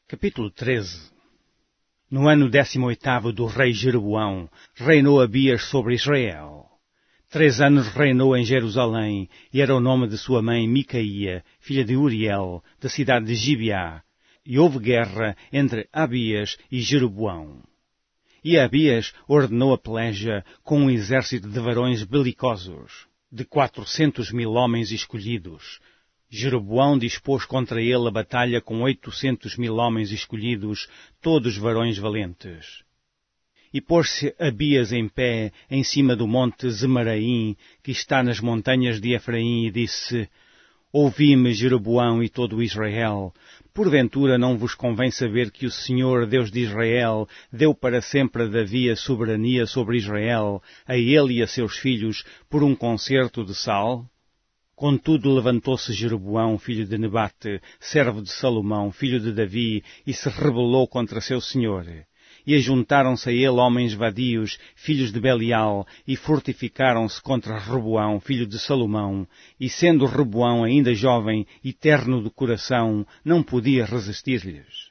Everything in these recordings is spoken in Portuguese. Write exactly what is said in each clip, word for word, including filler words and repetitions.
Capítulo treze. No ano décimo oitavo do rei Jeroboão, reinou Abias sobre Israel. Três anos reinou em Jerusalém, e era o nome de sua mãe Micaía, filha de Uriel, da cidade de Gibeá. E houve guerra entre Abias e Jeroboão. E Abias ordenou a peleja com um exército de varões belicosos, de quatrocentos mil homens escolhidos. Jeroboão dispôs contra ele a batalha com oitocentos mil homens escolhidos, todos varões valentes. E pôs-se Abias em pé, em cima do monte Zemaraim, que está nas montanhas de Efraim, e disse: Ouvi-me, Jeroboão e todo Israel. Porventura não vos convém saber que o Senhor, Deus de Israel, deu para sempre a Davi a soberania sobre Israel, a ele e a seus filhos, por um concerto de sal? Contudo levantou-se Jeroboão, filho de Nebate, servo de Salomão, filho de Davi, e se rebelou contra seu senhor. E ajuntaram-se a ele homens vadios, filhos de Belial, e fortificaram-se contra Roboão, filho de Salomão, e sendo Roboão ainda jovem e terno de coração, não podia resistir-lhes.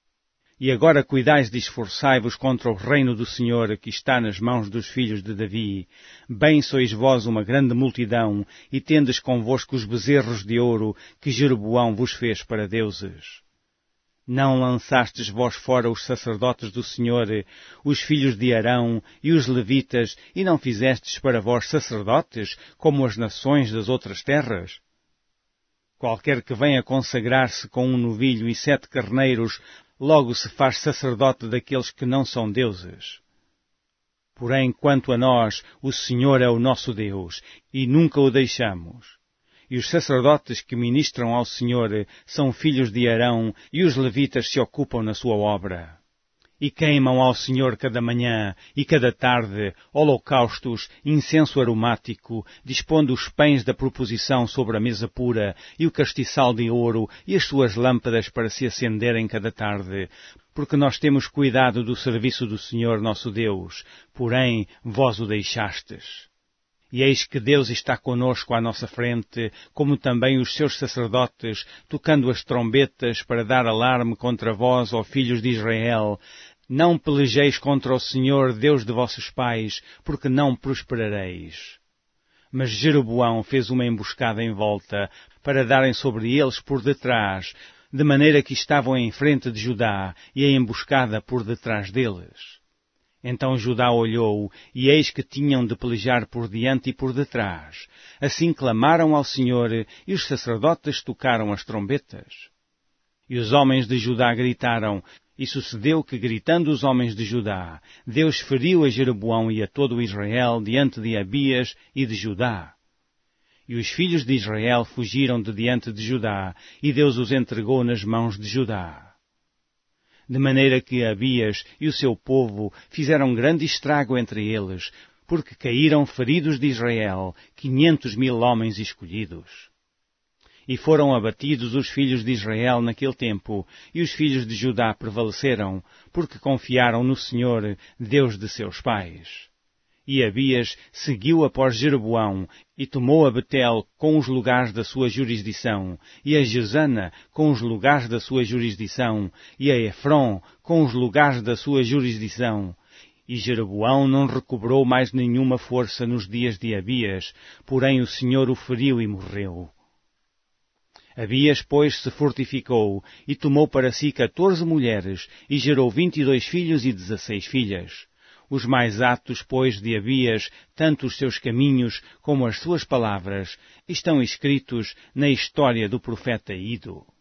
E agora cuidais de esforçai-vos contra o reino do Senhor, que está nas mãos dos filhos de Davi. Bem sois vós uma grande multidão, e tendes convosco os bezerros de ouro que Jeroboão vos fez para deuses. Não lançastes vós fora os sacerdotes do Senhor, os filhos de Arão e os levitas, e não fizestes para vós sacerdotes, como as nações das outras terras? Qualquer que venha consagrar-se com um novilho e sete carneiros, logo se faz sacerdote daqueles que não são deuses. Porém, quanto a nós, o Senhor é o nosso Deus, e nunca o deixamos. E os sacerdotes que ministram ao Senhor são filhos de Arão, e os levitas se ocupam na sua obra. E queimam ao Senhor cada manhã e cada tarde holocaustos, incenso aromático, dispondo os pães da proposição sobre a mesa pura, e o castiçal de ouro, e as suas lâmpadas para se acenderem cada tarde, porque nós temos cuidado do serviço do Senhor nosso Deus, porém vós o deixastes. E eis que Deus está conosco à nossa frente, como também os seus sacerdotes, tocando as trombetas para dar alarme contra vós, ó filhos de Israel. Não pelejeis contra o Senhor, Deus de vossos pais, porque não prosperareis. Mas Jeroboão fez uma emboscada em volta, para darem sobre eles por detrás, de maneira que estavam em frente de Judá, e a emboscada por detrás deles. Então Judá olhou, e eis que tinham de pelejar por diante e por detrás. Assim clamaram ao Senhor, e os sacerdotes tocaram as trombetas. E os homens de Judá gritaram, e sucedeu que, gritando os homens de Judá, Deus feriu a Jeroboão e a todo Israel diante de Abias e de Judá. E os filhos de Israel fugiram de diante de Judá, e Deus os entregou nas mãos de Judá. De maneira que Abias e o seu povo fizeram grande estrago entre eles, porque caíram feridos de Israel quinhentos mil homens escolhidos. E foram abatidos os filhos de Israel naquele tempo, e os filhos de Judá prevaleceram, porque confiaram no Senhor, Deus de seus pais. E Abias seguiu após Jeroboão, e tomou a Betel com os lugares da sua jurisdição, e a Jesana com os lugares da sua jurisdição, e a Efron com os lugares da sua jurisdição. E Jeroboão não recobrou mais nenhuma força nos dias de Abias, porém o Senhor o feriu e morreu. Abias, pois, se fortificou, e tomou para si quatorze mulheres, e gerou vinte e dois filhos e dezesseis filhas. Os mais atos, pois, de Abias, tanto os seus caminhos como as suas palavras, estão escritos na história do profeta Ido.